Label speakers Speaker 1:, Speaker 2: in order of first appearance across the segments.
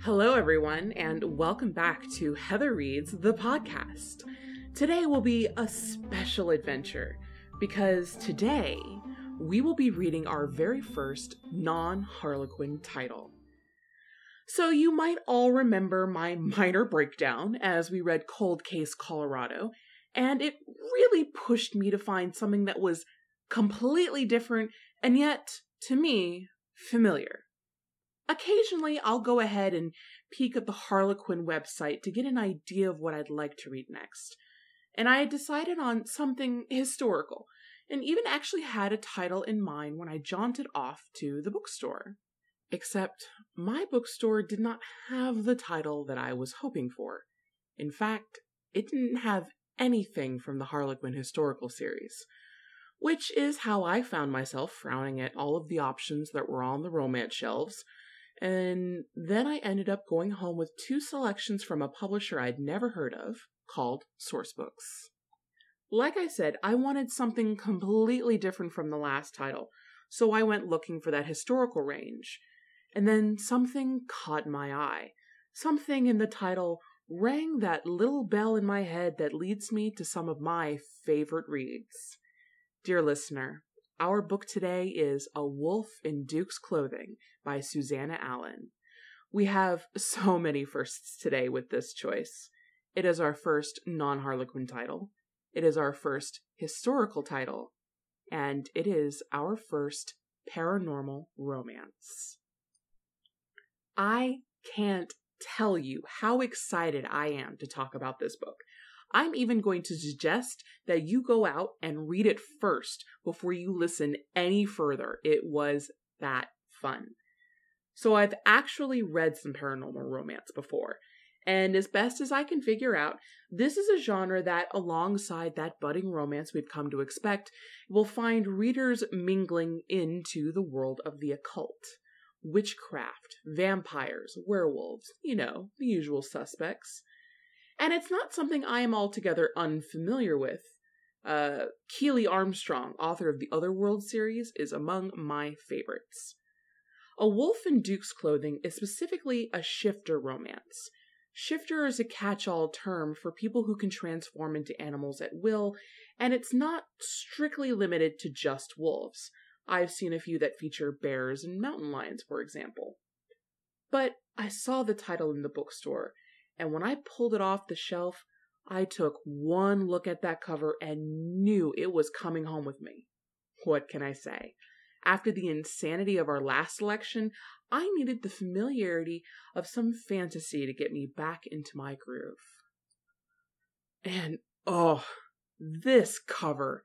Speaker 1: Hello, everyone, and welcome back to Heather Reads, the podcast. Today will be a special adventure because today we will be reading our very first non-Harlequin title. So you might all remember my minor breakdown as we read Cold Case Colorado, and it really pushed me to find something that was completely different and yet, to me, familiar. Occasionally, I'll go ahead and peek at the Harlequin website to get an idea of what I'd like to read next. And I decided on something historical, and even actually had a title in mind when I jaunted off to the bookstore. Except, my bookstore did not have the title that I was hoping for. In fact, it didn't have anything from the Harlequin historical series, which is how I found myself frowning at all of the options that were on the romance shelves. And then I ended up going home with two selections from a publisher I'd never heard of, called Sourcebooks. Like I said, I wanted something completely different from the last title, so I went looking for that historical range. And then something caught my eye. Something in the title rang that little bell in my head that leads me to some of my favorite reads. Dear listener, our book today is A Wolf in Duke's Clothing by Susanna Allen. We have so many firsts today with this choice. It is our first non-Harlequin title. It is our first historical title. And it is our first paranormal romance. I can't tell you how excited I am to talk about this book. I'm even going to suggest that you go out and read it first before you listen any further. It was that fun. So I've actually read some paranormal romance before, and as best as I can figure out, this is a genre that, alongside that budding romance we've come to expect, will find readers mingling into the world of the occult. Witchcraft, vampires, werewolves, the usual suspects. And it's not something I am altogether unfamiliar with. Keely Armstrong, author of the Otherworld series, is among my favorites. A Wolf in Duke's Clothing is specifically a shifter romance. Shifter is a catch-all term for people who can transform into animals at will, and it's not strictly limited to just wolves. I've seen a few that feature bears and mountain lions, for example. But I saw the title in the bookstore, and when I pulled it off the shelf, I took one look at that cover and knew it was coming home with me. What can I say? After the insanity of our last selection, I needed the familiarity of some fantasy to get me back into my groove. And this cover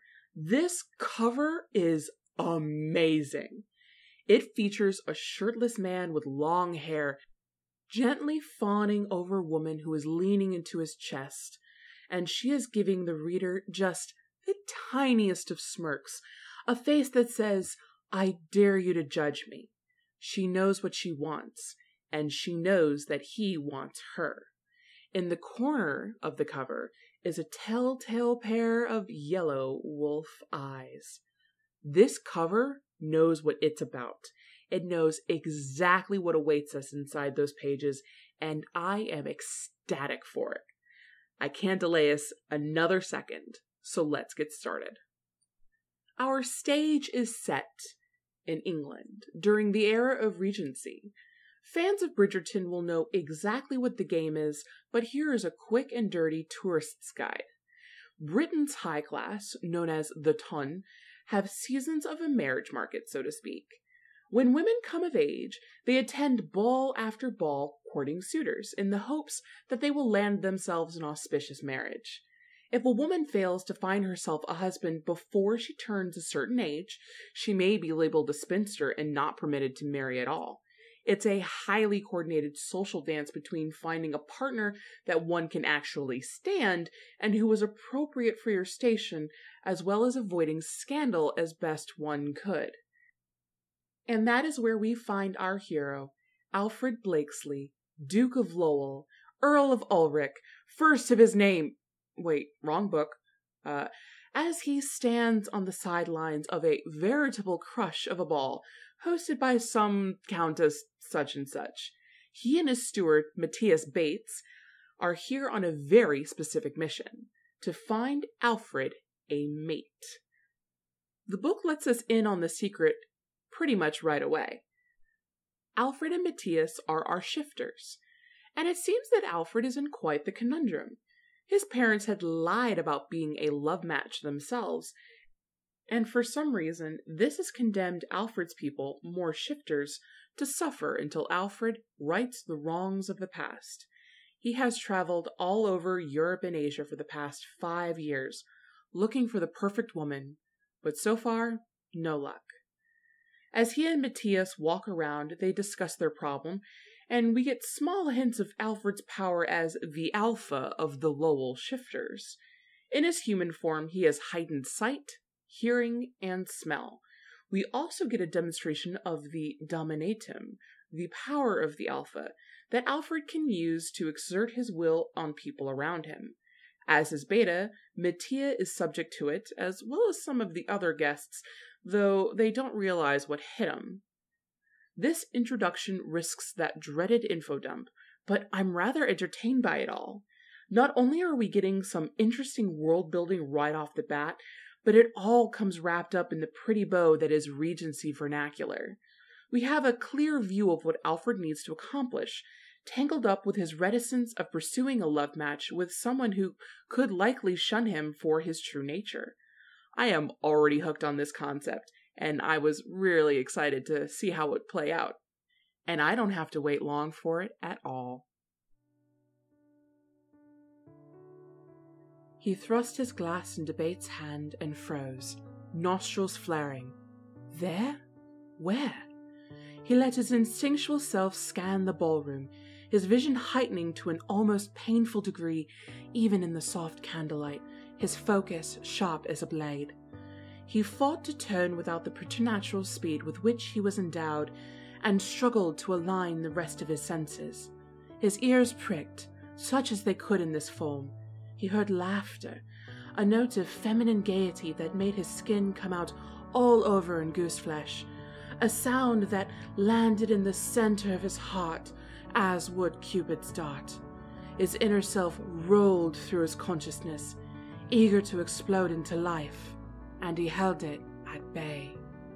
Speaker 1: is amazing. It features a shirtless man with long hair gently fawning over a woman who is leaning into his chest, and she is giving the reader just the tiniest of smirks, a face that says, "I dare you to judge me." She knows what she wants, and she knows that he wants her. In the corner of the cover is a telltale pair of yellow wolf eyes. This cover knows what it's about. It knows exactly what awaits us inside those pages, and I am ecstatic for it. I can't delay us another second, so let's get started. Our stage is set in England during the era of Regency. Fans of Bridgerton will know exactly what the game is, but here is a quick and dirty tourist's guide. Britain's high class, known as the ton, have seasons of a marriage market, so to speak. When women come of age, they attend ball after ball courting suitors in the hopes that they will land themselves an auspicious marriage. If a woman fails to find herself a husband before she turns a certain age, she may be labeled a spinster and not permitted to marry at all. It's a highly coordinated social dance between finding a partner that one can actually stand and who is appropriate for your station, as well as avoiding scandal as best one could. And that is where we find our hero, Alfred Blakesley, Duke of Lowell, Earl of Ulric, first of his name, wait, wrong book, as he stands on the sidelines of a veritable crush of a ball, hosted by some Countess such and such. he and his steward, Matthias Bates, are here on a very specific mission: to find Alfred a mate. The book lets us in on the secret pretty much right away. Alfred and Matthias are our shifters, and it seems that Alfred is in quite the conundrum. His parents had lied about being a love match themselves, and for some reason, this has condemned Alfred's people, more shifters, to suffer until Alfred rights the wrongs of the past. He has traveled all over Europe and Asia for the past 5 years, looking for the perfect woman, but so far, no luck. As he and Matthias walk around, they discuss their problem, and we get small hints of Alfred's power as the alpha of the Lowell shifters. In his human form, he has heightened sight, hearing, and smell. We also get a demonstration of the dominatum, the power of the alpha, that Alfred can use to exert his will on people around him. As his beta, Mattia is subject to it, as well as some of the other guests, though they don't realize what hit him. This introduction risks that dreaded info dump, but I'm rather entertained by it all. Not only are we getting some interesting world building right off the bat, but it all comes wrapped up in the pretty bow that is Regency vernacular. We have a clear view of what Alfred needs to accomplish, tangled up with his reticence of pursuing a love match with someone who could likely shun him for his true nature. I am already hooked on this concept, and I was really excited to see how it would play out. And I don't have to wait long for it at all. He thrust his glass into Bates' hand and froze, nostrils flaring. There? Where? He let his instinctual self scan the ballroom, his vision heightening to an almost painful degree, even in the soft candlelight, his focus sharp as a blade. He fought to turn without the preternatural speed with which he was endowed, and struggled to align the rest of his senses. His ears pricked, such as they could in this form. He heard laughter, a note of feminine gaiety that made his skin come out all over in gooseflesh, a sound that landed in the center of his heart, as would Cupid's dart. His inner self rolled through his consciousness, eager to explode into life, and he held it at bay.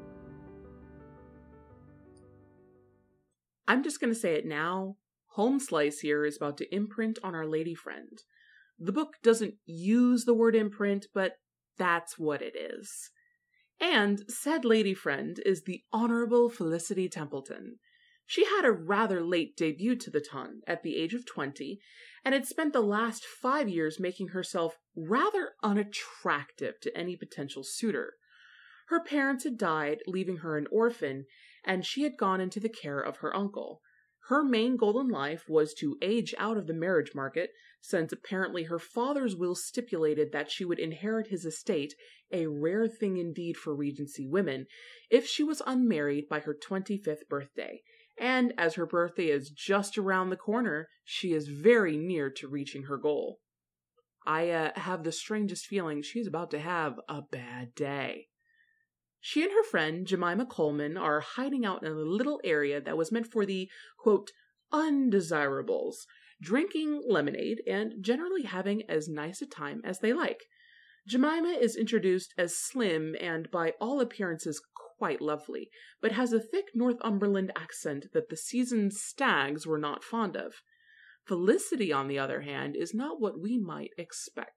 Speaker 1: I'm just going to say it now. Home Slice here is about to imprint on our lady friend. The book doesn't use the word imprint, but that's what it is. And said lady friend is the Honorable Felicity Templeton. She had a rather late debut to the ton at the age of 20, and had spent the last 5 years making herself rather unattractive to any potential suitor. Her parents had died, leaving her an orphan, and she had gone into the care of her uncle. Her main goal in life was to age out of the marriage market, since apparently her father's will stipulated that she would inherit his estate, a rare thing indeed for Regency women, if she was unmarried by her 25th birthday. And as her birthday is just around the corner, she is very near to reaching her goal. I have the strangest feeling she's about to have a bad day. She and her friend, Jemima Coleman, are hiding out in a little area that was meant for the, quote, undesirables, drinking lemonade and generally having as nice a time as they like. Jemima is introduced as slim and by all appearances quite lovely, but has a thick Northumberland accent that the seasoned stags were not fond of. Felicity, on the other hand, is not what we might expect.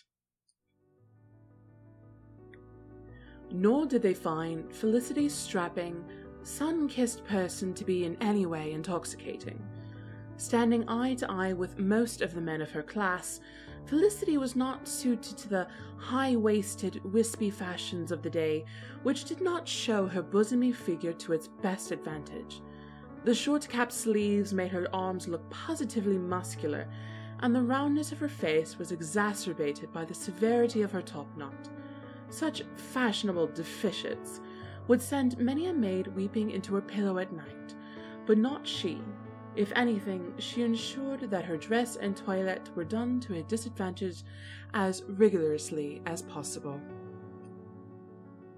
Speaker 1: Nor did they find Felicity's strapping, sun-kissed person to be in any way intoxicating. Standing eye to eye with most of the men of her class, Felicity was not suited to the high-waisted, wispy fashions of the day, which did not show her bosomy figure to its best advantage. The short-capped sleeves made her arms look positively muscular, and the roundness of her face was exacerbated by the severity of her topknot. Such fashionable deficients would send many a maid weeping into her pillow at night, but not she. If anything, she ensured that her dress and toilette were done to a disadvantage as rigorously as possible.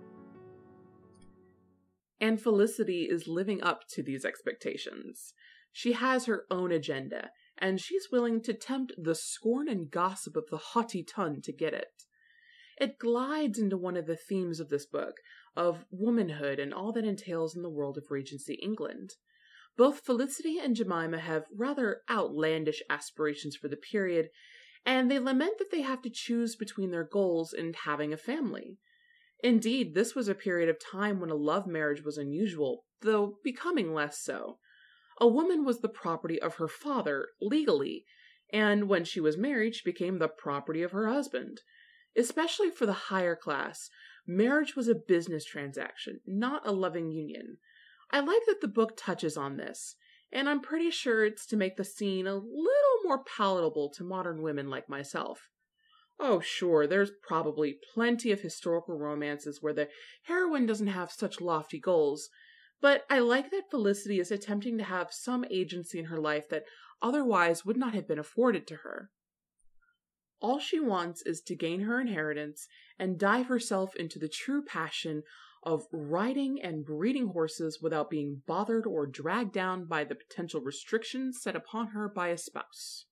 Speaker 1: And Felicity is living up to these expectations. She has her own agenda, and she's willing to tempt the scorn and gossip of the haughty tongue to get it. It glides into one of the themes of this book, of womanhood and all that entails in the world of Regency England. Both Felicity and Jemima have rather outlandish aspirations for the period, and they lament that they have to choose between their goals and having a family. Indeed, this was a period of time when a love marriage was unusual, though becoming less so. A woman was the property of her father, legally, and when she was married, she became the property of her husband. Especially for the higher class, marriage was a business transaction, not a loving union. I like that the book touches on this, and I'm pretty sure it's to make the scene a little more palatable to modern women like myself. Oh, sure, there's probably plenty of historical romances where the heroine doesn't have such lofty goals, but I like that Felicity is attempting to have some agency in her life that otherwise would not have been afforded to her. All she wants is to gain her inheritance and dive herself into the true passion of riding and breeding horses without being bothered or dragged down by the potential restrictions set upon her by a spouse.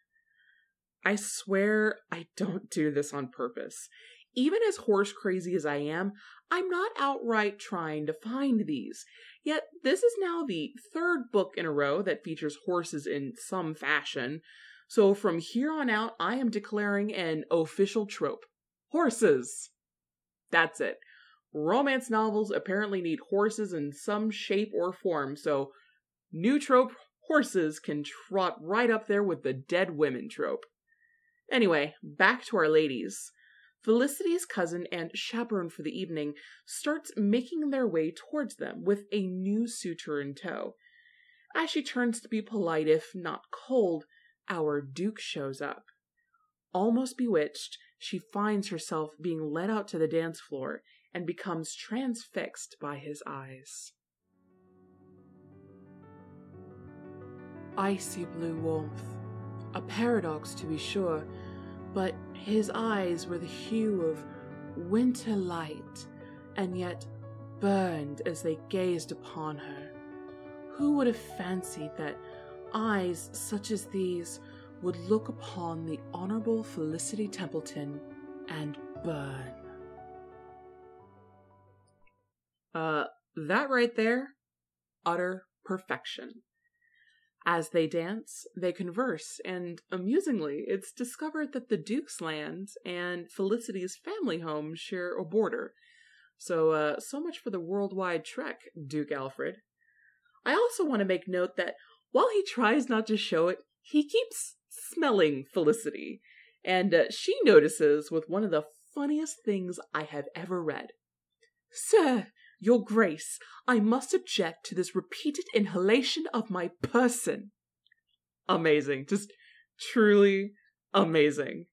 Speaker 1: I swear I don't do this on purpose. Even as horse crazy as I am, I'm not outright trying to find these. Yet this is now the third book in a row that features horses in some fashion. So from here on out, I am declaring an official trope. Horses! That's it. Romance novels apparently need horses in some shape or form, so new trope, horses can trot right up there with the dead women trope. Anyway, back to our ladies. Felicity's cousin and chaperone for the evening starts making their way towards them with a new suitor in tow. As she turns to be polite, if not cold, our Duke shows up. Almost bewitched, she finds herself being led out to the dance floor and becomes transfixed by his eyes. Icy blue warmth. A paradox, to be sure, but his eyes were the hue of winter light, and yet burned as they gazed upon her. Who would have fancied that eyes such as these would look upon the Honorable Felicity Templeton and burn? That right there, utter perfection. As they dance, they converse, and amusingly, it's discovered that the Duke's lands and Felicity's family home share a border. So much for the worldwide trek, Duke Alfred. I also want to make note that while he tries not to show it, he keeps smelling Felicity, and she notices with one of the funniest things I have ever read. "Sir, your Grace, I must object to this repeated inhalation of my person." Amazing. Just truly amazing.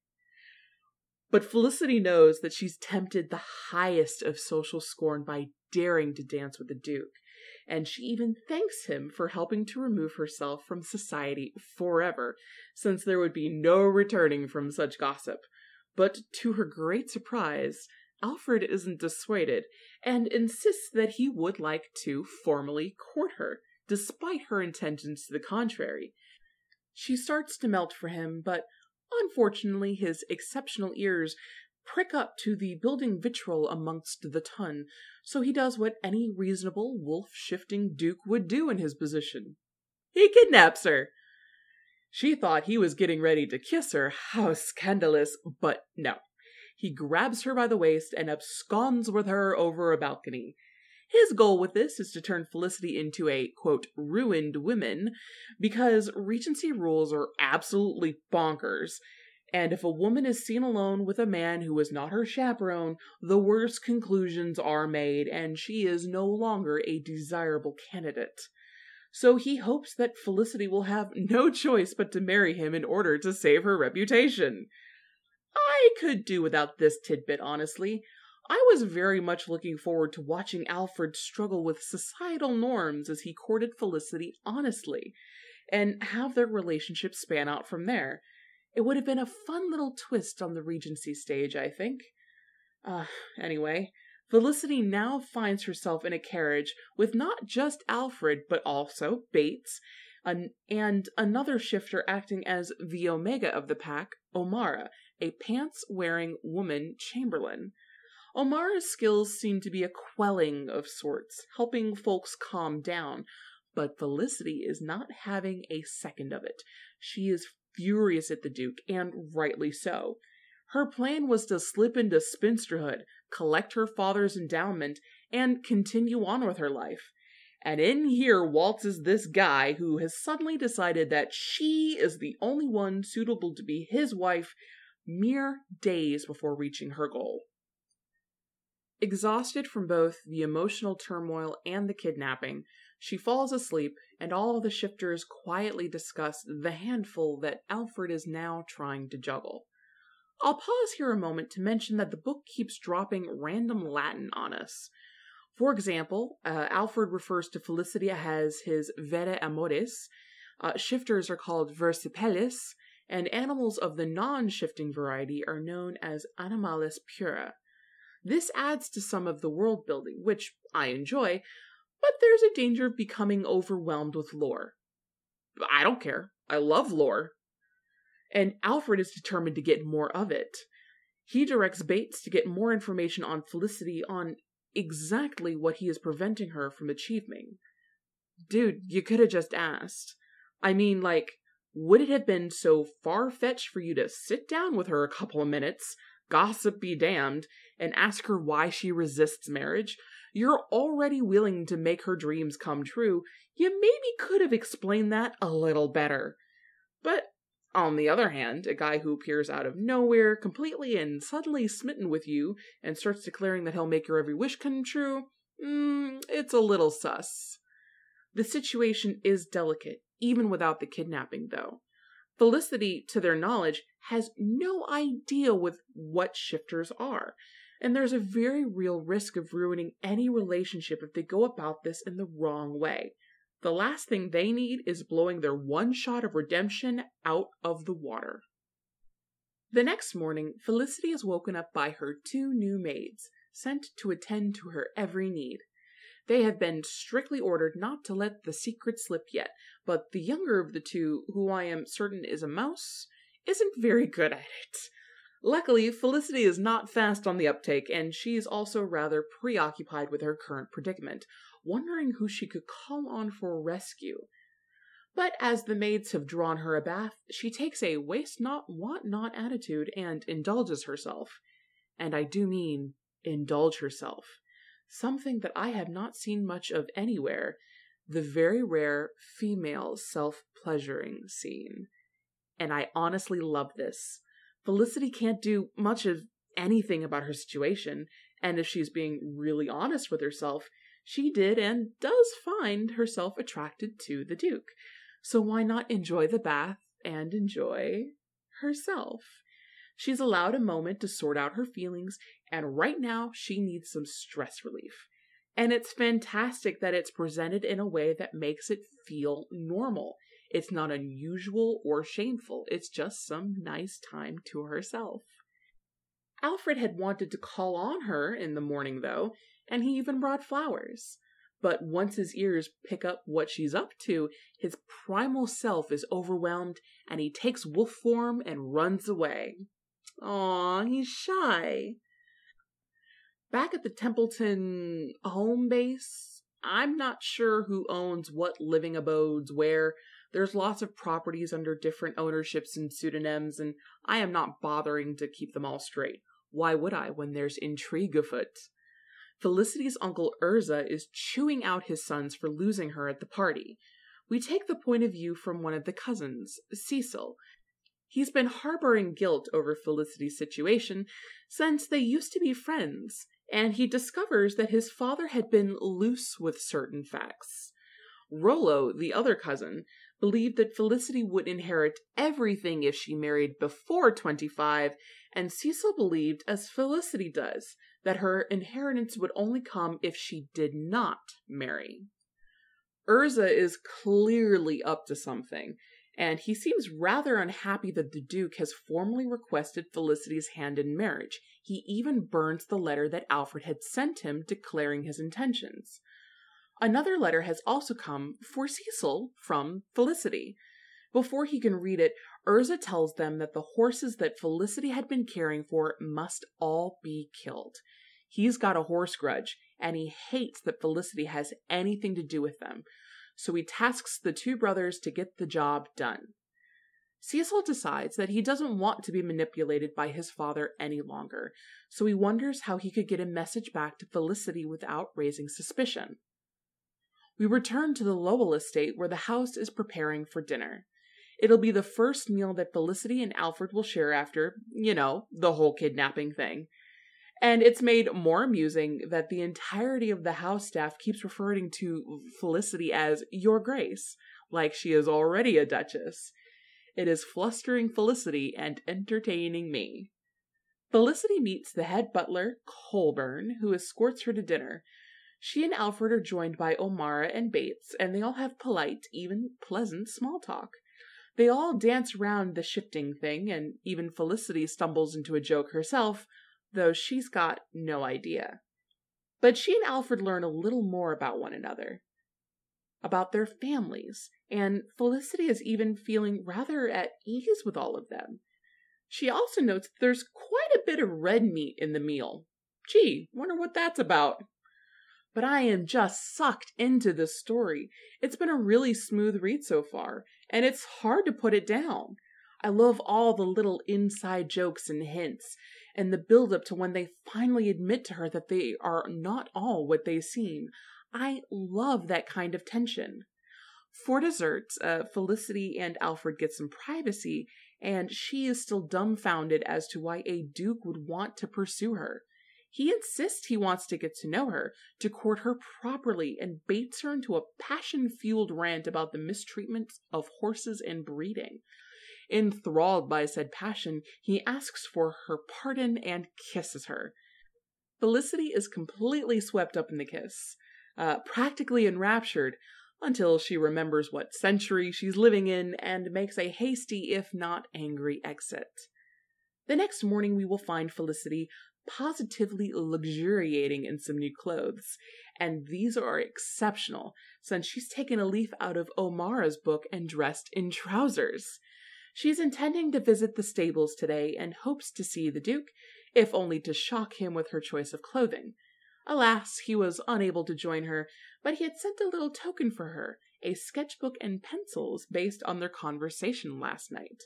Speaker 1: But Felicity knows that she's tempted the highest of social scorn by daring to dance with the Duke, and she even thanks him for helping to remove herself from society forever, since there would be no returning from such gossip. But to her great surprise, Alfred isn't dissuaded, and insists that he would like to formally court her, despite her intentions to the contrary. She starts to melt for him, but unfortunately his exceptional ears prick up to the building vitriol amongst the ton, so he does what any reasonable wolf-shifting duke would do in his position. He kidnaps her! She thought he was getting ready to kiss her, how scandalous, but no. He grabs her by the waist and absconds with her over a balcony. His goal with this is to turn Felicity into a, quote, ruined woman, because Regency rules are absolutely bonkers, and if a woman is seen alone with a man who is not her chaperone, the worst conclusions are made, and she is no longer a desirable candidate. So he hopes that Felicity will have no choice but to marry him in order to save her reputation. I could do without this tidbit, honestly. I was very much looking forward to watching Alfred struggle with societal norms as he courted Felicity honestly, and have their relationship span out from there. It would have been a fun little twist on the Regency stage, I think. Anyway, Felicity now finds herself in a carriage with not just Alfred, but also Bates, and another shifter acting as the omega of the pack, Omara, a pants-wearing woman chamberlain. Omara's skills seem to be a quelling of sorts, helping folks calm down, but Felicity is not having a second of it. She is furious at the Duke, and rightly so. Her plan was to slip into spinsterhood, collect her father's endowment, and continue on with her life. And in here waltzes this guy who has suddenly decided that she is the only one suitable to be his wife mere days before reaching her goal. Exhausted from both the emotional turmoil and the kidnapping, she falls asleep, and all the shifters quietly discuss the handful that Alfred is now trying to juggle. I'll pause here a moment to mention that the book keeps dropping random Latin on us. For example, Alfred refers to Felicity as his vere amoris, shifters are called versipellis, and animals of the non-shifting variety are known as animalis pura. This adds to some of the world building, which I enjoy, but there's a danger of becoming overwhelmed with lore. I don't care. I love lore. And Alfred is determined to get more of it. He directs Bates to get more information on Felicity on exactly what he is preventing her from achieving. Dude, you could have just asked. I mean, would it have been so far-fetched for you to sit down with her a couple of minutes, gossip be damned, and ask her why she resists marriage? You're already willing to make her dreams come true. You maybe could have explained that a little better. But on the other hand, a guy who appears out of nowhere, completely and suddenly smitten with you, and starts declaring that he'll make your every wish come true, it's a little sus. The situation is delicate, even without the kidnapping, though. Felicity, to their knowledge, has no idea with what shifters are, and there's a very real risk of ruining any relationship if they go about this in the wrong way. The last thing they need is blowing their one shot of redemption out of the water. The next morning, Felicity is woken up by her 2 new maids, sent to attend to her every need. They have been strictly ordered not to let the secret slip yet, but the younger of the 2, who I am certain is a mouse, isn't very good at it. Luckily, Felicity is not fast on the uptake, and she's also rather preoccupied with her current predicament, wondering who she could call on for rescue. But as the maids have drawn her a bath, she takes a waste not, want not attitude and indulges herself. And I do mean indulge herself. Something that I have not seen much of anywhere, the very rare female self-pleasuring scene. And I honestly love this. Felicity can't do much of anything about her situation, and if she's being really honest with herself, she did and does find herself attracted to the Duke. So why not enjoy the bath and enjoy herself? She's allowed a moment to sort out her feelings, and right now she needs some stress relief. And it's fantastic that it's presented in a way that makes it feel normal. It's not unusual or shameful. It's just some nice time to herself. Alfred had wanted to call on her in the morning, though, and he even brought flowers. But once his ears pick up what she's up to, his primal self is overwhelmed, and he takes wolf form and runs away. Aw, he's shy. Back at the Templeton home base, I'm not sure who owns what living abodes where. There's lots of properties under different ownerships and pseudonyms, and I am not bothering to keep them all straight. Why would I when there's intrigue afoot? Felicity's uncle Urza is chewing out his sons for losing her at the party. We take the point of view from one of the cousins, Cecil. He's been harboring guilt over Felicity's situation since they used to be friends, and he discovers that his father had been loose with certain facts. Rollo, the other cousin, believed that Felicity would inherit everything if she married before 25, and Cecil believed, as Felicity does, that her inheritance would only come if she did not marry. Urza is clearly up to something, and he seems rather unhappy that the Duke has formally requested Felicity's hand in marriage. He even burns the letter that Alfred had sent him declaring his intentions. Another letter has also come for Cecil from Felicity. Before he can read it, Urza tells them that the horses that Felicity had been caring for must all be killed. He's got a horse grudge, and he hates that Felicity has anything to do with them, so he tasks the two brothers to get the job done. Cecil decides that he doesn't want to be manipulated by his father any longer, so he wonders how he could get a message back to Felicity without raising suspicion. We return to the Lowell estate where the house is preparing for dinner. It'll be the first meal that Felicity and Alfred will share after, the whole kidnapping thing. And it's made more amusing that the entirety of the house staff keeps referring to Felicity as Your Grace, like she is already a duchess. It is flustering Felicity and entertaining me. Felicity meets the head butler, Colburn, who escorts her to dinner. She and Alfred are joined by O'Mara and Bates, and they all have polite, even pleasant small talk. They all dance around the shifting thing, and even Felicity stumbles into a joke herself, though she's got no idea. But she and Alfred learn a little more about one another, about their families, and Felicity is even feeling rather at ease with all of them. She also notes there's quite a bit of red meat in the meal. Gee, wonder what that's about. But I am just sucked into this story. It's been a really smooth read so far, and it's hard to put it down. I love all the little inside jokes and hints, and the build-up to when they finally admit to her that they are not all what they seem. I love that kind of tension. For dessert, Felicity and Alfred get some privacy, and she is still dumbfounded as to why a duke would want to pursue her. He insists he wants to get to know her, to court her properly, and baits her into a passion-fueled rant about the mistreatment of horses and breeding. Enthralled by said passion, he asks for her pardon and kisses her. Felicity is completely swept up in the kiss, practically enraptured, until she remembers what century she's living in and makes a hasty, if not angry, exit. The next morning we will find Felicity positively luxuriating in some new clothes, and these are exceptional, since she's taken a leaf out of O'Mara's book and dressed in trousers. She's intending to visit the stables today and hopes to see the Duke, if only to shock him with her choice of clothing. Alas, he was unable to join her, but he had sent a little token for her, a sketchbook and pencils based on their conversation last night.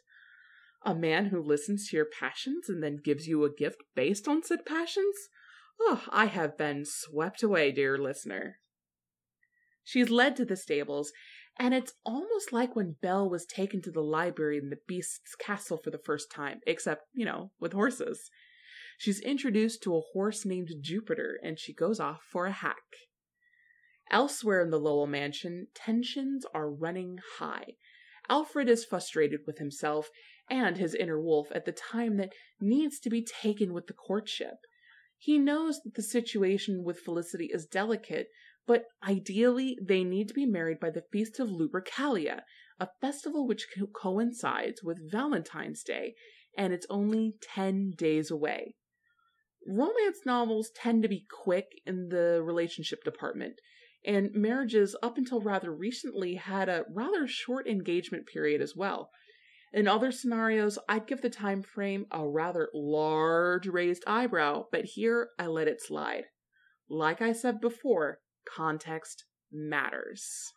Speaker 1: A man who listens to your passions and then gives you a gift based on said passions? Oh, I have been swept away, dear listener. She's led to the stables, and it's almost like when Belle was taken to the library in the Beast's castle for the first time, except, with horses. She's introduced to a horse named Jupiter, and she goes off for a hack. Elsewhere in the Lowell mansion, tensions are running high. Alfred is frustrated with himself and his inner wolf at the time that needs to be taken with the courtship. He knows that the situation with Felicity is delicate, but ideally they need to be married by the Feast of Lupercalia, a festival which coincides with Valentine's Day, and it's only 10 days away. Romance novels tend to be quick in the relationship department, and marriages up until rather recently had a rather short engagement period as well. In other scenarios, I'd give the time frame a rather large raised eyebrow, but here I let it slide. Like I said before, context matters.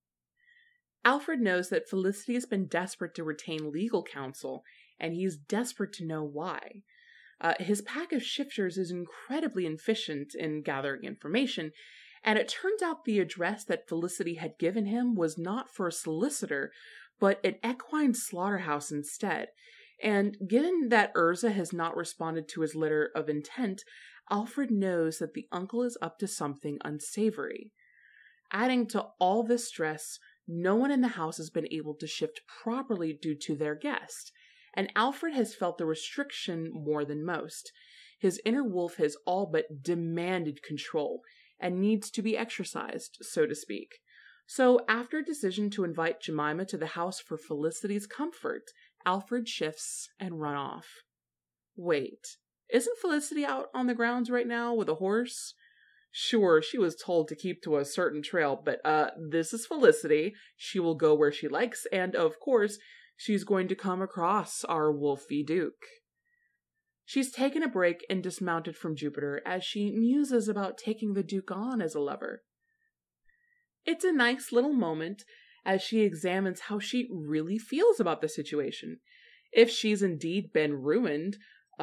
Speaker 1: Alfred knows that Felicity has been desperate to retain legal counsel, and he's desperate to know why. His pack of shifters is incredibly efficient in gathering information, and it turns out the address that Felicity had given him was not for a solicitor, but an equine slaughterhouse instead. And given that Urza has not responded to his letter of intent, Alfred knows that the uncle is up to something unsavory. Adding to all this stress, no one in the house has been able to shift properly due to their guest, and Alfred has felt the restriction more than most. His inner wolf has all but demanded control, and needs to be exercised, so to speak. So, after a decision to invite Jemima to the house for Felicity's comfort, Alfred shifts and run off. Wait, isn't Felicity out on the grounds right now with a horse? Sure, she was told to keep to a certain trail, but this is Felicity. She will go where she likes, and of course, she's going to come across our Wolfie Duke. She's taken a break and dismounted from Jupiter as she muses about taking the Duke on as a lover. It's a nice little moment as she examines how she really feels about the situation. If she's indeed been ruined,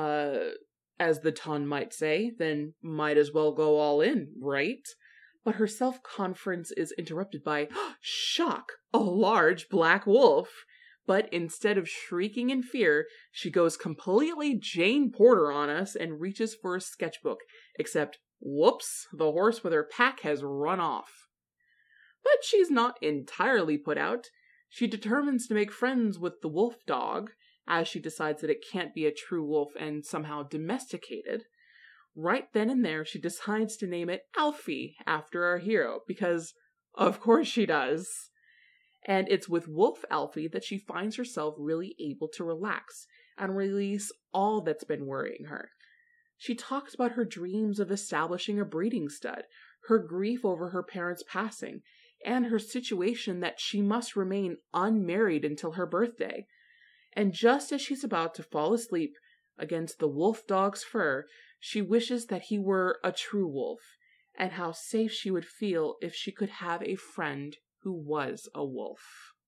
Speaker 1: as the ton might say, then might as well go all in, right? But her self-conference is interrupted by, shock, a large black wolf. But instead of shrieking in fear, she goes completely Jane Porter on us and reaches for a sketchbook, except, whoops, the horse with her pack has run off. But she's not entirely put out. She determines to make friends with the wolf dog, as she decides that it can't be a true wolf and somehow domesticated. Right then and there, she decides to name it Alfie after our hero, because of course she does. And it's with Wolf Alfie that she finds herself really able to relax and release all that's been worrying her. She talks about her dreams of establishing a breeding stud, her grief over her parents' passing, and her situation that she must remain unmarried until her birthday. And just as she's about to fall asleep against the wolf dog's fur, she wishes that he were a true wolf, and how safe she would feel if she could have a friend who was a wolf.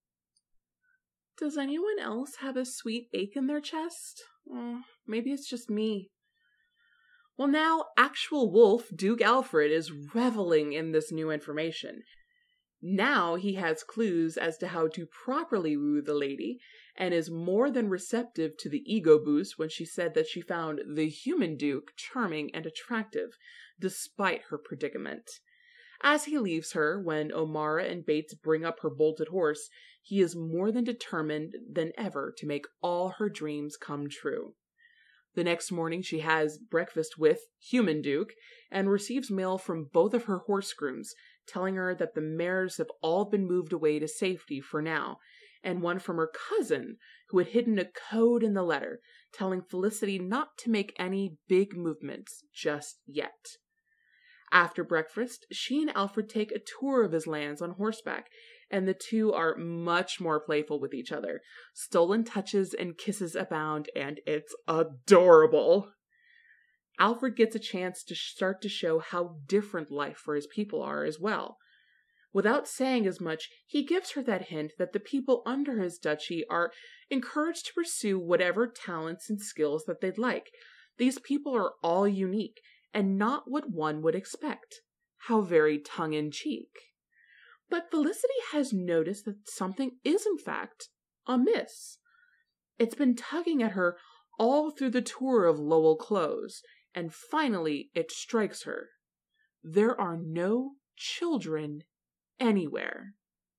Speaker 1: Does anyone else have a sweet ache in their chest? Maybe it's just me. Well, now actual wolf Duke Alfred is reveling in this new information. Now he has clues as to how to properly woo the lady, and is more than receptive to the ego boost when she said that she found the human Duke charming and attractive, despite her predicament. As he leaves her, when Omara and Bates bring up her bolted horse, he is more than determined than ever to make all her dreams come true. The next morning she has breakfast with Human Duke, and receives mail from both of her horse grooms, telling her that the mares have all been moved away to safety for now, and one from her cousin, who had hidden a code in the letter, telling Felicity not to make any big movements just yet. After breakfast, she and Alfred take a tour of his lands on horseback, and the two are much more playful with each other. Stolen touches and kisses abound, and it's adorable. Alfred gets a chance to start to show how different life for his people are as well. Without saying as much, he gives her that hint that the people under his duchy are encouraged to pursue whatever talents and skills that they'd like. These people are all unique, and not what one would expect. How very tongue-in-cheek. But Felicity has noticed that something is in fact amiss. It's been tugging at her all through the tour of Lowell Close, and finally it strikes her. There are no children anywhere.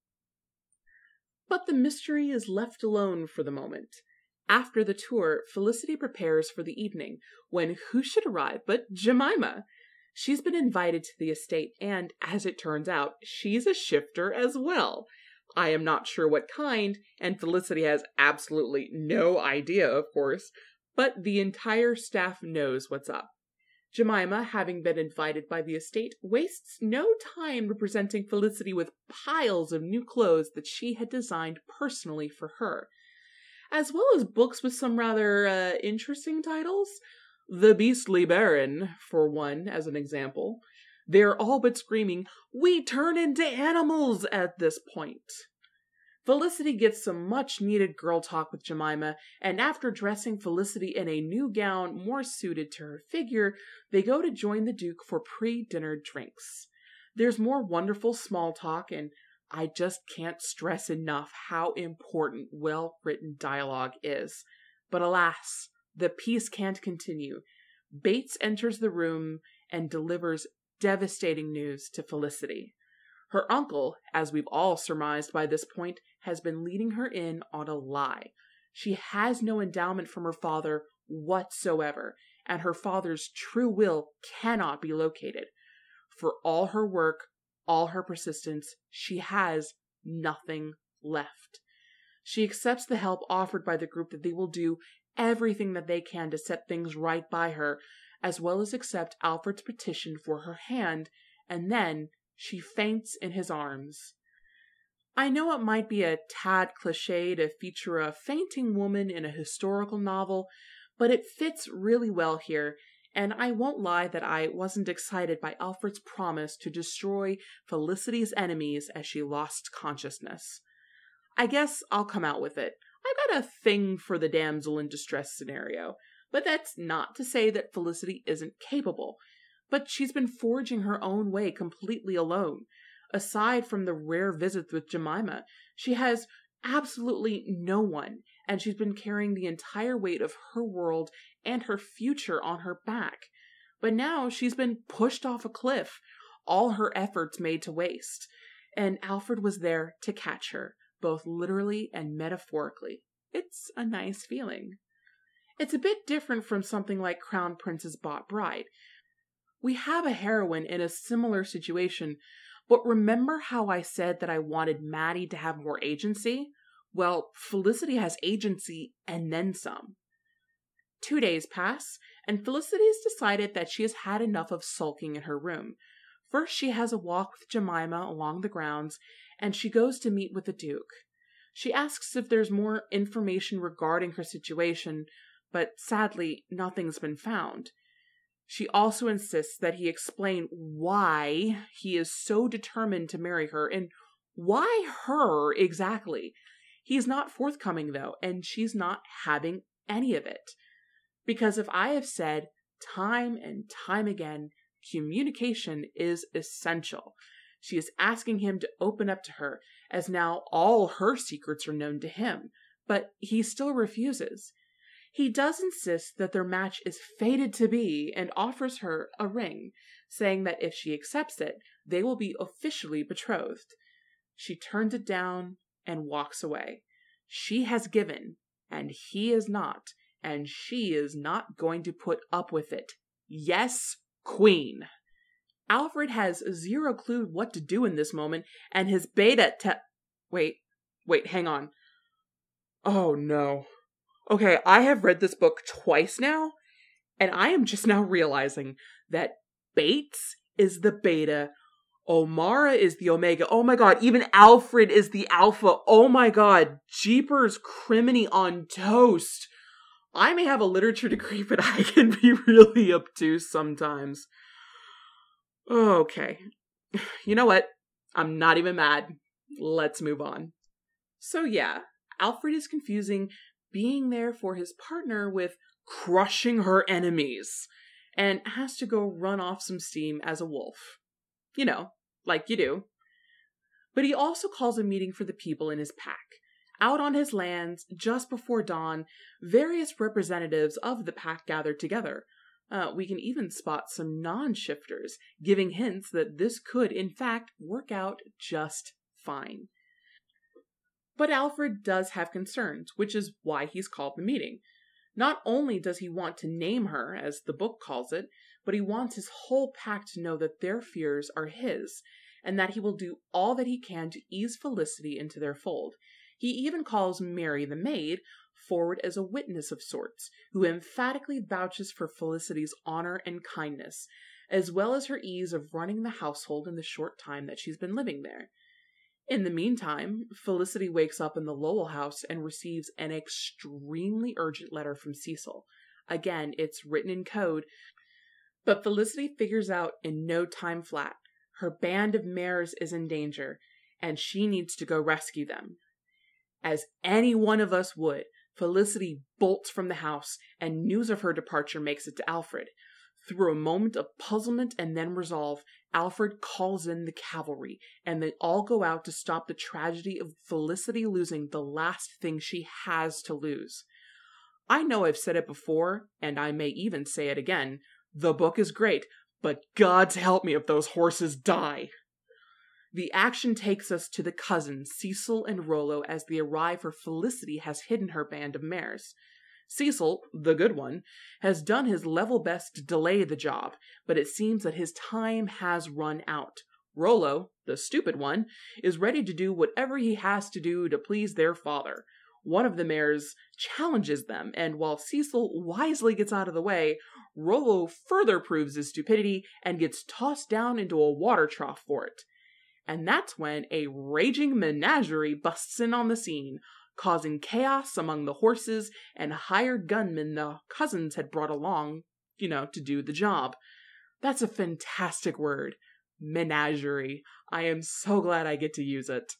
Speaker 1: But the mystery is left alone for the moment. After the tour, Felicity prepares for the evening, when who should arrive but Jemima? She's been invited to the estate, and, as it turns out, she's a shifter as well. I am not sure what kind, and Felicity has absolutely no idea, of course, but the entire staff knows what's up. Jemima, having been invited by the estate, wastes no time presenting Felicity with piles of new clothes that she had designed personally for her, as well as books with some rather interesting titles. The Beastly Baron, for one, as an example. They're all but screaming, "We turn into animals!" at this point. Felicity gets some much-needed girl talk with Jemima, and after dressing Felicity in a new gown more suited to her figure, they go to join the Duke for pre-dinner drinks. There's more wonderful small talk, and I just can't stress enough how important well-written dialogue is. But alas, the peace can't continue. Bates enters the room and delivers devastating news to Felicity. Her uncle, as we've all surmised by this point, has been leading her in on a lie. She has no endowment from her father whatsoever, and her father's true will cannot be located. For all her work, all her persistence, she has nothing left. She accepts the help offered by the group that they will do everything that they can to set things right by her, as well as accept Alfred's petition for her hand, and then she faints in his arms. I know it might be a tad cliché to feature a fainting woman in a historical novel, but it fits really well here, and I won't lie that I wasn't excited by Alfred's promise to destroy Felicity's enemies as she lost consciousness. I guess I'll come out with it. I've got a thing for the damsel in distress scenario, but that's not to say that Felicity isn't capable. But she's been forging her own way completely alone. Aside from the rare visits with Jemima, she has absolutely no one, and she's been carrying the entire weight of her world and her future on her back. But now she's been pushed off a cliff, all her efforts made to waste, and Alfred was there to catch her, both literally and metaphorically. It's a nice feeling. It's a bit different from something like Crown Prince's Bought Bride. We have a heroine in a similar situation, but remember how I said that I wanted Maddie to have more agency? Well, Felicity has agency and then some. 2 days pass, and Felicity's decided that she has had enough of sulking in her room. First, she has a walk with Jemima along the grounds, and she goes to meet with the Duke. She asks if there's more information regarding her situation, but sadly, nothing's been found. She also insists that he explain why he is so determined to marry her, and why her exactly. He's not forthcoming, though, and she's not having any of it. Because if I have said time and time again, communication is essential. She is asking him to open up to her, as now all her secrets are known to him, but he still refuses. He does insist that their match is fated to be and offers her a ring, saying that if she accepts it, they will be officially betrothed. She turns it down and walks away. She has given, and he is not, and she is not going to put up with it. Yes, Queen! Alfred has zero clue what to do in this moment, and his Wait, hang on. Oh no. Okay, I have read this book twice now, and I am just now realizing that Bates is the beta, Omara is the omega. Oh my god, even Alfred is the alpha. Oh my god, jeepers criminy on toast. I may have a literature degree, but I can be really obtuse sometimes. Okay. You know what? I'm not even mad. Let's move on. So yeah, Alfred is confusing being there for his partner with crushing her enemies, and has to go run off some steam as a wolf. You know, like you do. But he also calls a meeting for the people in his pack. Out on his lands, just before dawn, various representatives of the pack gathered together. We can even spot some non-shifters, giving hints that this could, in fact, work out just fine. But Alfred does have concerns, which is why he's called the meeting. Not only does he want to name her, as the book calls it, but he wants his whole pack to know that their fears are his, and that he will do all that he can to ease Felicity into their fold. He even calls Mary the maid forward as a witness of sorts, who emphatically vouches for Felicity's honor and kindness, as well as her ease of running the household in the short time that she's been living there. In the meantime, Felicity wakes up in the Lowell house and receives an extremely urgent letter from Cecil. Again, it's written in code, but Felicity figures out in no time flat. Her band of mares is in danger, and she needs to go rescue them. As any one of us would, Felicity bolts from the house, and news of her departure makes it to Alfred. Through a moment of puzzlement and then resolve, Alfred calls in the cavalry, and they all go out to stop the tragedy of Felicity losing the last thing she has to lose. I know I've said it before, and I may even say it again. The book is great, but God's help me if those horses die. The action takes us to the cousins, Cecil and Rollo, as they arrive where Felicity has hidden her band of mares. Cecil, the good one, has done his level best to delay the job, but it seems that his time has run out. Rollo, the stupid one, is ready to do whatever he has to do to please their father. One of the mares challenges them, and while Cecil wisely gets out of the way, Rollo further proves his stupidity and gets tossed down into a water trough for it. And that's when a raging menagerie busts in on the scene, causing chaos among the horses and hired gunmen the cousins had brought along, to do the job. That's a fantastic word. Menagerie. I am so glad I get to use it.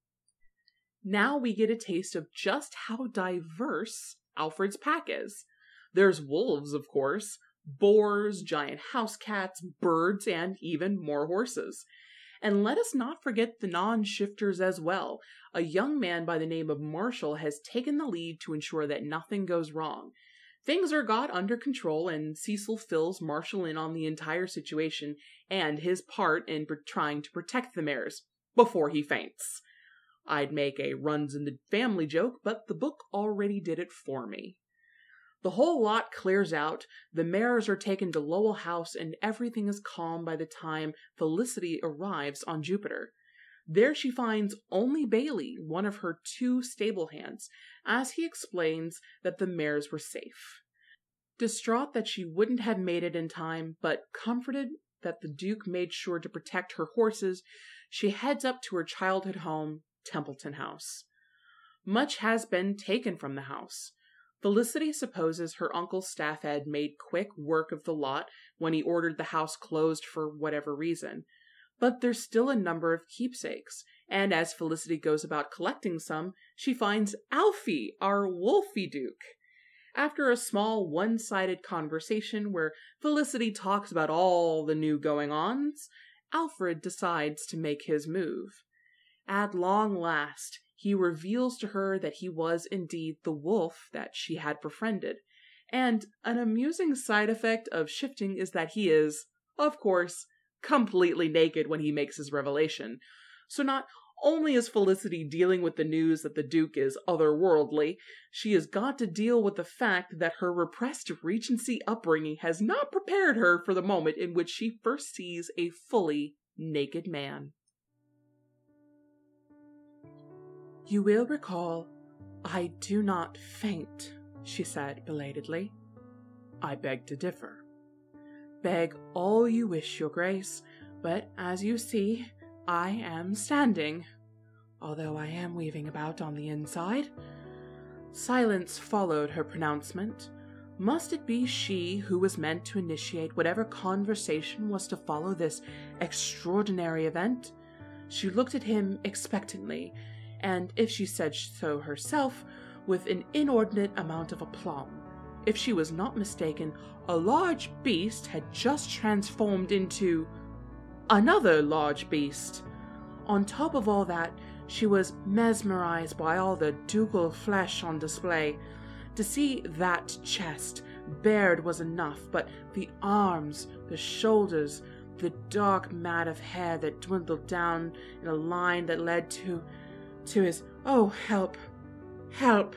Speaker 1: Now we get a taste of just how diverse Alfred's pack is. There's wolves, of course, boars, giant house cats, birds, and even more horses. And let us not forget the non-shifters as well. A young man by the name of Marshall has taken the lead to ensure that nothing goes wrong. Things are got under control, and Cecil fills Marshall in on the entire situation and his part in trying to protect the mares before he faints. I'd make a runs in the family joke, but the book already did it for me. The whole lot clears out, the mares are taken to Lowell House, and everything is calm by the time Felicity arrives on Jupiter. There she finds only Bailey, one of her 2 stable hands, as he explains that the mares were safe. Distraught that she wouldn't have made it in time, but comforted that the Duke made sure to protect her horses, she heads up to her childhood home, Templeton House. Much has been taken from the house. Felicity supposes her uncle's staff had made quick work of the lot when he ordered the house closed for whatever reason. But there's still a number of keepsakes, and as Felicity goes about collecting some, she finds Alfie, our Wolfie Duke. After a small one-sided conversation where Felicity talks about all the new going-ons, Alfred decides to make his move. At long last, he reveals to her that he was indeed the wolf that she had befriended, and an amusing side effect of shifting is that he is, of course, completely naked when he makes his revelation. So not only is Felicity dealing with the news that the Duke is otherworldly, she has got to deal with the fact that her repressed Regency upbringing has not prepared her for the moment in which she first sees a fully naked man. "You will recall, I do not faint," she said belatedly. "I beg to differ." "Beg all you wish, your grace, but as you see, I am standing, although I am weaving about on the inside." Silence followed her pronouncement. Must it be she who was meant to initiate whatever conversation was to follow this extraordinary event? She looked at him expectantly, and if she said so herself, with an inordinate amount of aplomb. If she was not mistaken, a large beast had just transformed into another large beast. On top of all that, she was mesmerized by all the ducal flesh on display. To see that chest bared was enough, but the arms, the shoulders, the dark mat of hair that dwindled down in a line that led to his, oh, help, help.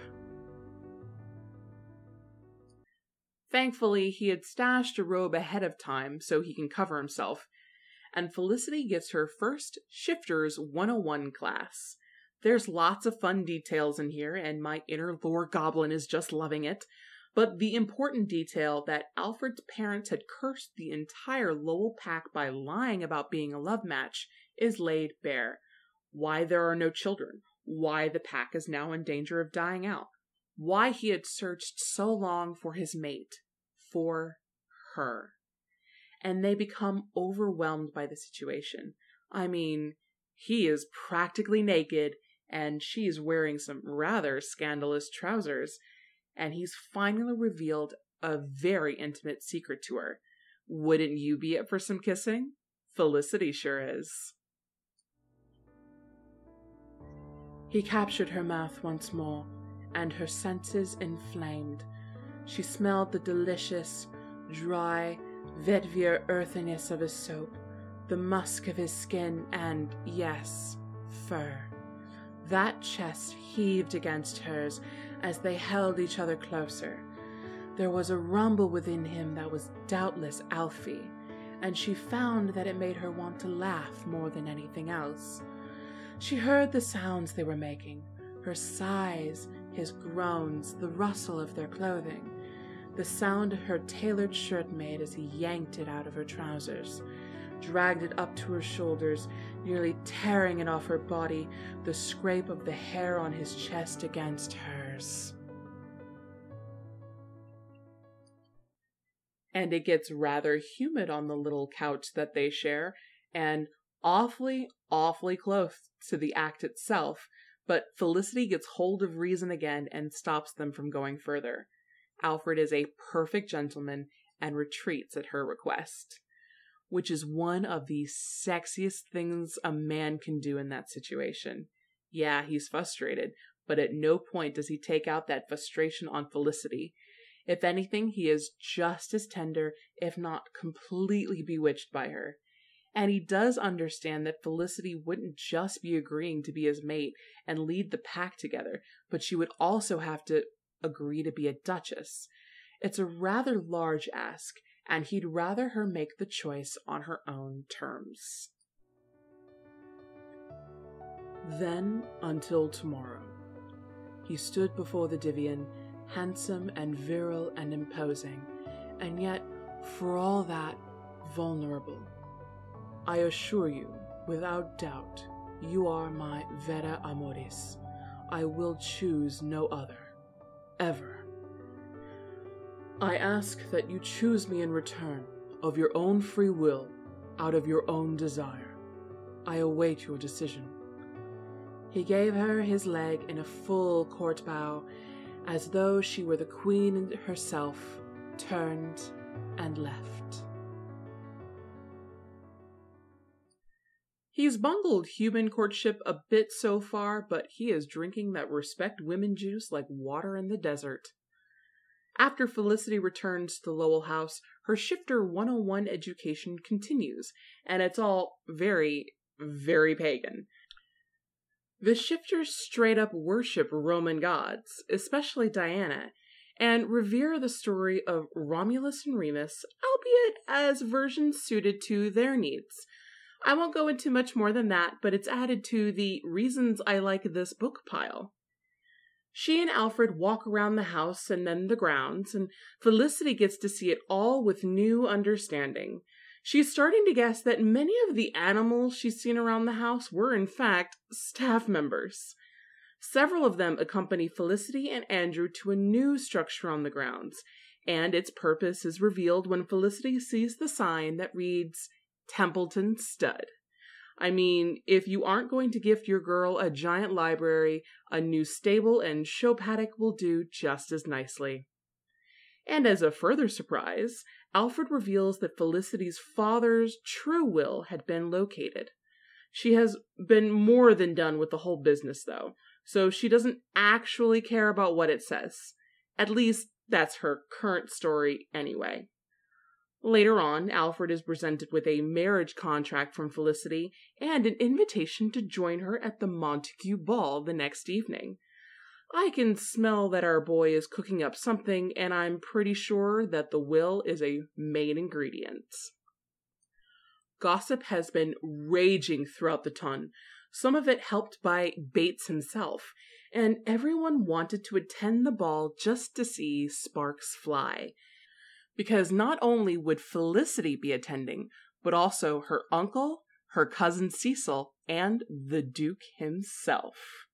Speaker 1: Thankfully, he had stashed a robe ahead of time so he can cover himself, and Felicity gets her first Shifters 101 class. There's lots of fun details in here, and my inner lore goblin is just loving it, but the important detail that Alfred's parents had cursed the entire Lowell pack by lying about being a love match is laid bare. Why there are no children, why the pack is now in danger of dying out, why he had searched so long for his mate, for her. And they become overwhelmed by the situation. I mean, he is practically naked, and she's wearing some rather scandalous trousers, and he's finally revealed a very intimate secret to her. Wouldn't you be up for some kissing? Felicity sure is. He captured her mouth once more, and her senses inflamed. She smelled the delicious, dry, vetiver earthiness of his soap, the musk of his skin, and, yes, fur. That chest heaved against hers as they held each other closer. There was a rumble within him that was doubtless Alfie, and she found that it made her want to laugh more than anything else. She heard the sounds they were making, her sighs, his groans, the rustle of their clothing, the sound her tailored shirt made as he yanked it out of her trousers, dragged it up to her shoulders, nearly tearing it off her body, the scrape of the hair on his chest against hers. And it gets rather humid on the little couch that they share, and awfully, awfully close to the act itself, but Felicity gets hold of reason again and stops them from going further. Alfred is a perfect gentleman and retreats at her request, which is one of the sexiest things a man can do in that situation. Yeah, he's frustrated, but at no point does he take out that frustration on Felicity. If anything, he is just as tender, if not completely bewitched by her. And he does understand that Felicity wouldn't just be agreeing to be his mate and lead the pack together, but she would also have to agree to be a duchess. It's a rather large ask, and he'd rather her make the choice on her own terms. Then until tomorrow. He stood before the Divian, handsome and virile and imposing, and yet, for all that, vulnerable. I assure you, without doubt, you are my vera amoris. I will choose no other. Ever. I ask that you choose me in return, of your own free will, out of your own desire. I await your decision. He gave her his leg in a full court bow, as though she were the queen herself, turned and left. He's bungled human courtship a bit so far, but he is drinking that respect women juice like water in the desert. After Felicity returns to the Lowell house, her Shifter 101 education continues, and it's all very, very pagan. The Shifters straight up worship Roman gods, especially Diana, and revere the story of Romulus and Remus, albeit as versions suited to their needs. I won't go into much more than that, but it's added to the reasons I like this book pile. She and Alfred walk around the house and then the grounds, and Felicity gets to see it all with new understanding. She's starting to guess that many of the animals she's seen around the house were, in fact, staff members. Several of them accompany Felicity and Andrew to a new structure on the grounds, and its purpose is revealed when Felicity sees the sign that reads, Templeton Stud. I mean, if you aren't going to gift your girl a giant library, a new stable and show paddock will do just as nicely. And as a further surprise, Alfred reveals that Felicity's father's true will had been located. She has been more than done with the whole business, though, so she doesn't actually care about what it says. At least, that's her current story anyway. Later on, Alfred is presented with a marriage contract from Felicity and an invitation to join her at the Montague Ball the next evening. I can smell that our boy is cooking up something, and I'm pretty sure that the will is a main ingredient. Gossip has been raging throughout the ton, some of it helped by Bates himself, and everyone wanted to attend the ball just to see sparks fly. Because not only would Felicity be attending, but also her uncle, her cousin Cecil, and the Duke himself.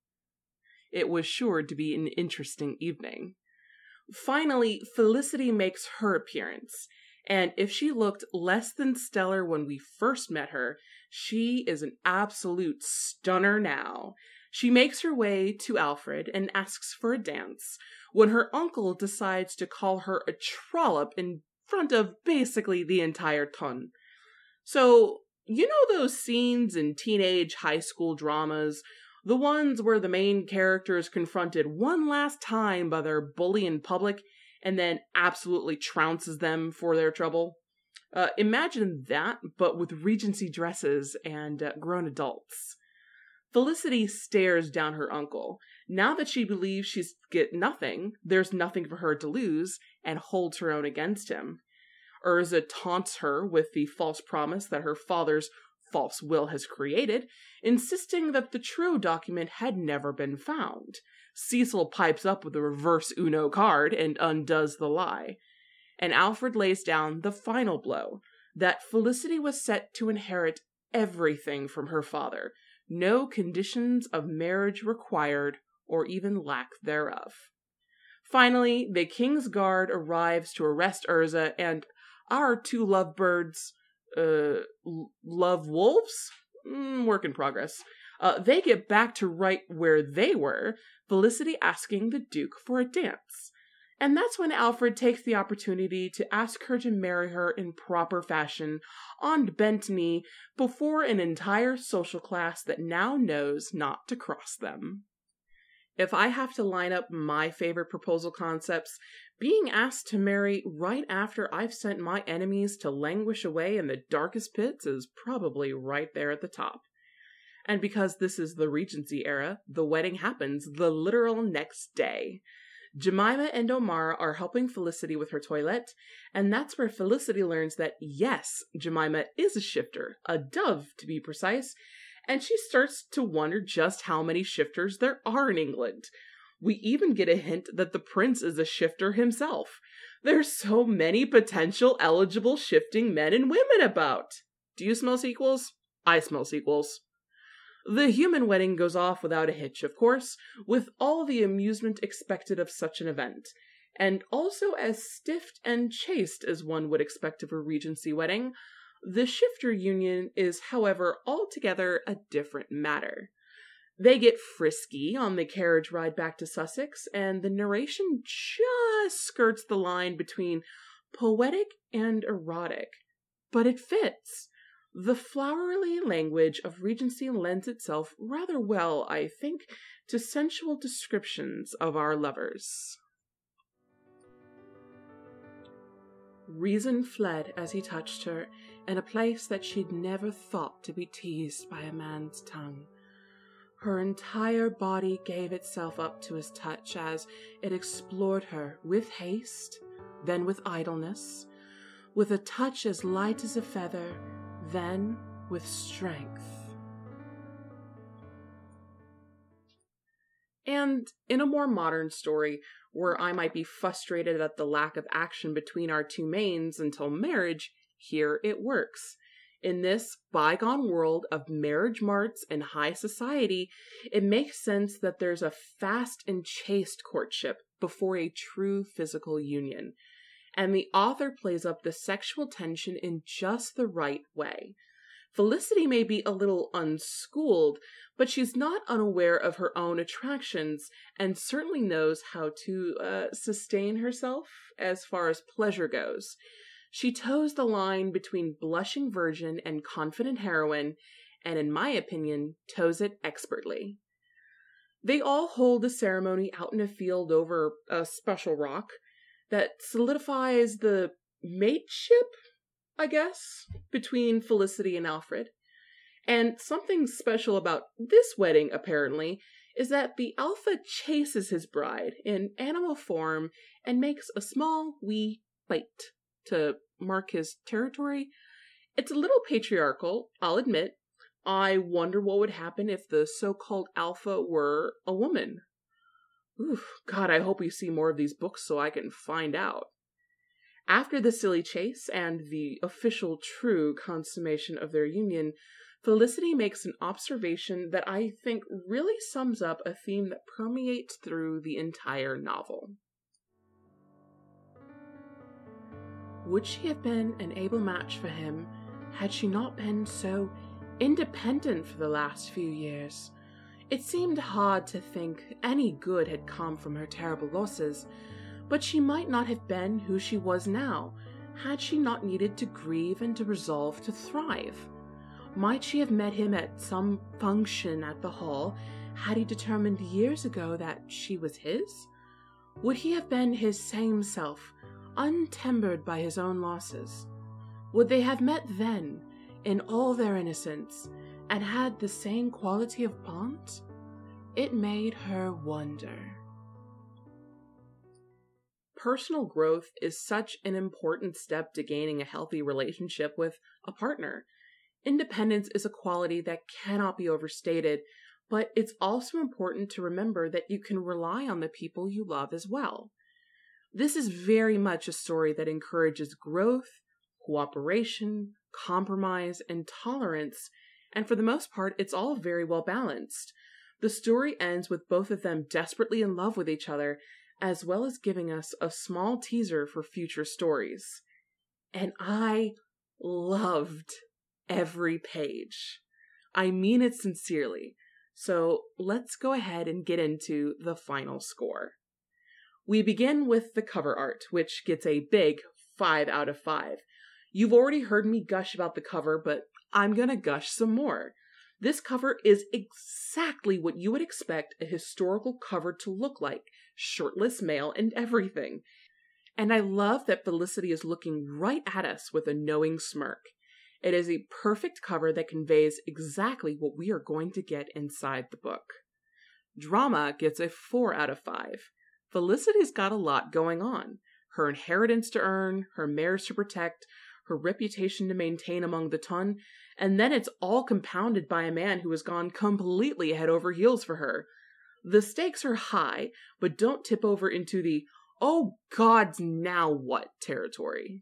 Speaker 1: It was sure to be an interesting evening. Finally, Felicity makes her appearance, and if she looked less than stellar when we first met her, she is an absolute stunner now. She makes her way to Alfred and asks for a dance, when her uncle decides to call her a trollop in front of basically the entire ton. So, you know those scenes in teenage high school dramas, the ones where the main character is confronted one last time by their bully in public and then absolutely trounces them for their trouble? Imagine that, but with Regency dresses and grown adults. Felicity stares down her uncle. Now that she believes she's get nothing, there's nothing for her to lose, and holds her own against him. Urza taunts her with the false promise that her father's false will has created, insisting that the true document had never been found. Cecil pipes up with a reverse Uno card and undoes the lie. And Alfred lays down the final blow, that Felicity was set to inherit everything from her father, no conditions of marriage required or even lack thereof. Finally, the King's Guard arrives to arrest Urza, and our two lovebirds, love wolves? Work in progress. They get back to right where they were, Felicity asking the Duke for a dance. And that's when Alfred takes the opportunity to ask her to marry her in proper fashion, on bent knee, before an entire social class that now knows not to cross them. If I have to line up my favorite proposal concepts, being asked to marry right after I've sent my enemies to languish away in the darkest pits is probably right there at the top. And because this is the Regency era, the wedding happens the literal next day. Jemima and Omar are helping Felicity with her toilet, and that's where Felicity learns that yes, Jemima is a shifter, a dove to be precise, and she starts to wonder just how many shifters there are in England. We even get a hint that the prince is a shifter himself. There's so many potential eligible shifting men and women about. Do you smell sequels? I smell sequels. The human wedding goes off without a hitch, of course, with all the amusement expected of such an event, and also as stiff and chaste as one would expect of a Regency wedding. The shifter union is, however, altogether a different matter. They get frisky on the carriage ride back to Sussex, and the narration just skirts the line between poetic and erotic. But it fits. The flowery language of Regency lends itself rather well, I think, to sensual descriptions of our lovers. Reason fled as he touched her, in a place that she'd never thought to be teased by a man's tongue. Her entire body gave itself up to his touch as it explored her with haste, then with idleness, with a touch as light as a feather, then with strength. And in a more modern story, where I might be frustrated at the lack of action between our two mains until marriage, here it works. In this bygone world of marriage marts and high society, it makes sense that there's a fast and chaste courtship before a true physical union. And the author plays up the sexual tension in just the right way. Felicity may be a little unschooled, but she's not unaware of her own attractions and certainly knows how to sustain herself as far as pleasure goes. She toes the line between blushing virgin and confident heroine, and in my opinion, toes it expertly. They all hold a ceremony out in a field over a special rock that solidifies the mateship, I guess, between Felicity and Alfred. And something special about this wedding, apparently, is that the alpha chases his bride in animal form and makes a small, wee bite to mark his territory. It's a little patriarchal, I'll admit. I wonder what would happen if the so-called alpha were a woman. Oof, God, I hope we see more of these books so I can find out. After the silly chase and the official true consummation of their union, Felicity makes an observation that I think really sums up a theme that permeates through the entire novel. Would she have been an able match for him had she not been so independent for the last few years? It seemed hard to think any good had come from her terrible losses, but she might not have been who she was now, had she not needed to grieve and to resolve to thrive. Might she have met him at some function at the hall, had he determined years ago that she was his? Would he have been his same self, untempered by his own losses? Would they have met then, in all their innocence, and had the same quality of bond? It made her wonder. Personal growth is such an important step to gaining a healthy relationship with a partner. Independence is a quality that cannot be overstated, but it's also important to remember that you can rely on the people you love as well. This is very much a story that encourages growth, cooperation, compromise, and tolerance, and for the most part, it's all very well balanced. The story ends with both of them desperately in love with each other, as well as giving us a small teaser for future stories. And I loved every page. I mean it sincerely. So let's go ahead and get into the final score. We begin with the cover art, which gets a big 5 out of 5. You've already heard me gush about the cover, but I'm gonna gush some more. This cover is exactly what you would expect a historical cover to look like, shirtless male and everything. And I love that Felicity is looking right at us with a knowing smirk. It is a perfect cover that conveys exactly what we are going to get inside the book. Drama gets a 4 out of 5. Felicity's got a lot going on. Her inheritance to earn, her marriage to protect, her reputation to maintain among the ton, and then it's all compounded by a man who has gone completely head over heels for her. The stakes are high, but don't tip over into the, oh gods, now what territory.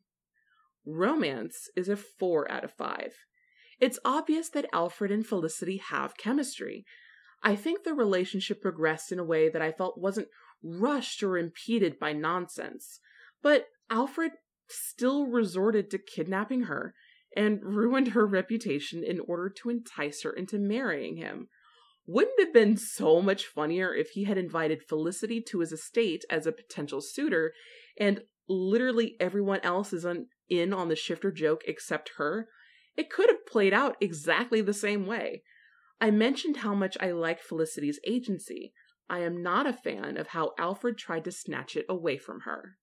Speaker 1: Romance is a 4 out of 5. It's obvious that Alfred and Felicity have chemistry. I think the relationship progressed in a way that I felt wasn't rushed or impeded by nonsense, but Alfred still resorted to kidnapping her and ruined her reputation in order to entice her into marrying him. Wouldn't it have been so much funnier if he had invited Felicity to his estate as a potential suitor, and literally everyone else is in on the shifter joke except her? It could have played out exactly the same way. I mentioned how much I like Felicity's agency. I am not a fan of how Alfred tried to snatch it away from her.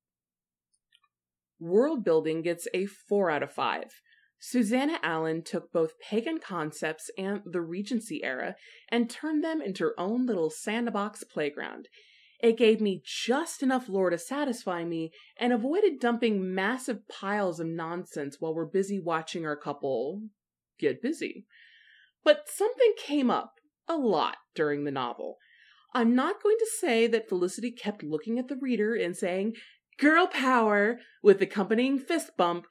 Speaker 1: World building gets a 4 out of 5. Susanna Allen took both pagan concepts and the Regency era and turned them into her own little sandbox playground. It gave me just enough lore to satisfy me and avoided dumping massive piles of nonsense while we're busy watching our couple get busy. But something came up a lot during the novel. I'm not going to say that Felicity kept looking at the reader and saying, "Girl power," with accompanying fist bump,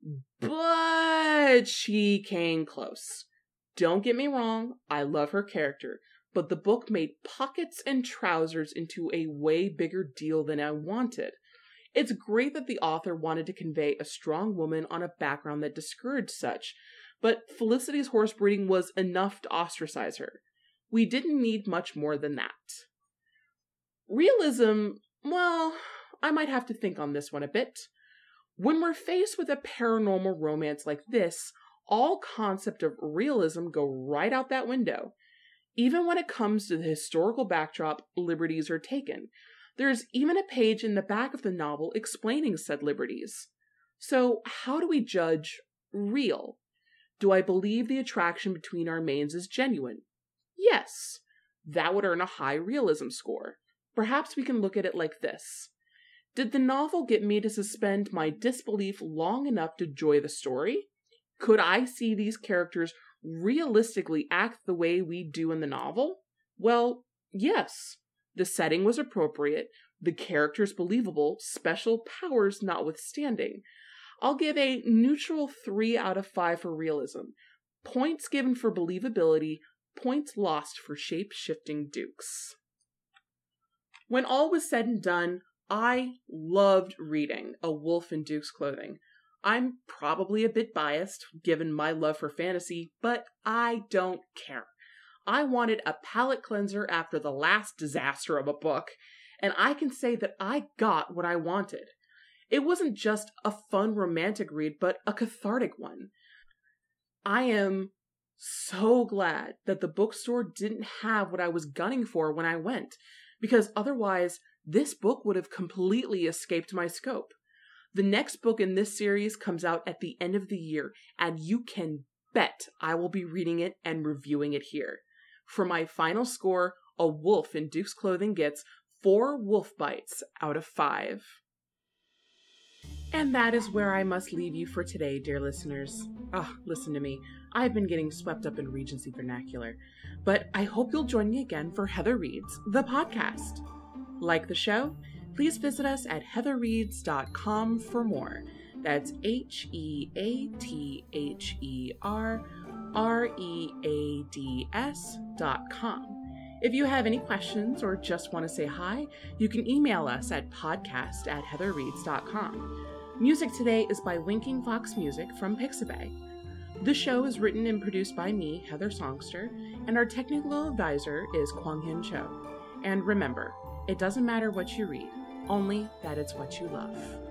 Speaker 1: but she came close. Don't get me wrong, I love her character, but the book made pockets and trousers into a way bigger deal than I wanted. It's great that the author wanted to convey a strong woman on a background that discouraged such, but Felicity's horse breeding was enough to ostracize her. We didn't need much more than that. Realism, well, I might have to think on this one a bit. When we're faced with a paranormal romance like this, all concept of realism go right out that window. Even when it comes to the historical backdrop, liberties are taken. There's even a page in the back of the novel explaining said liberties. So how do we judge real? Do I believe the attraction between our mains is genuine? Yes. That would earn a high realism score. Perhaps we can look at it like this. Did the novel get me to suspend my disbelief long enough to enjoy the story? Could I see these characters realistically act the way we do in the novel? Well, yes. The setting was appropriate, the characters believable, special powers notwithstanding. I'll give a neutral 3 out of 5 for realism. Points given for believability, points lost for shape-shifting dukes. When all was said and done, I loved reading A Wolf in Duke's Clothing. I'm probably a bit biased, given my love for fantasy, but I don't care. I wanted a palate cleanser after the last disaster of a book, and I can say that I got what I wanted. It wasn't just a fun romantic read, but a cathartic one. I am so glad that the bookstore didn't have what I was gunning for when I went, because otherwise, this book would have completely escaped my scope. The next book in this series comes out at the end of the year, and you can bet I will be reading it and reviewing it here. For my final score, A Wolf in Duke's Clothing gets 4 wolf bites out of 5. And that is where I must leave you for today, dear listeners. Listen to me. I've been getting swept up in Regency vernacular, but I hope you'll join me again for Heather Reads, the podcast. Like the show? Please visit us at heatherreads.com for more. That's HeatherReads.com. If you have any questions or just want to say hi, you can email us at podcast@heatherreads.com. Music today is by Winking Fox Music from Pixabay. The show is written and produced by me, Heather Songster, and our technical advisor is Kwang Hyun Cho. And remember, it doesn't matter what you read, only that it's what you love.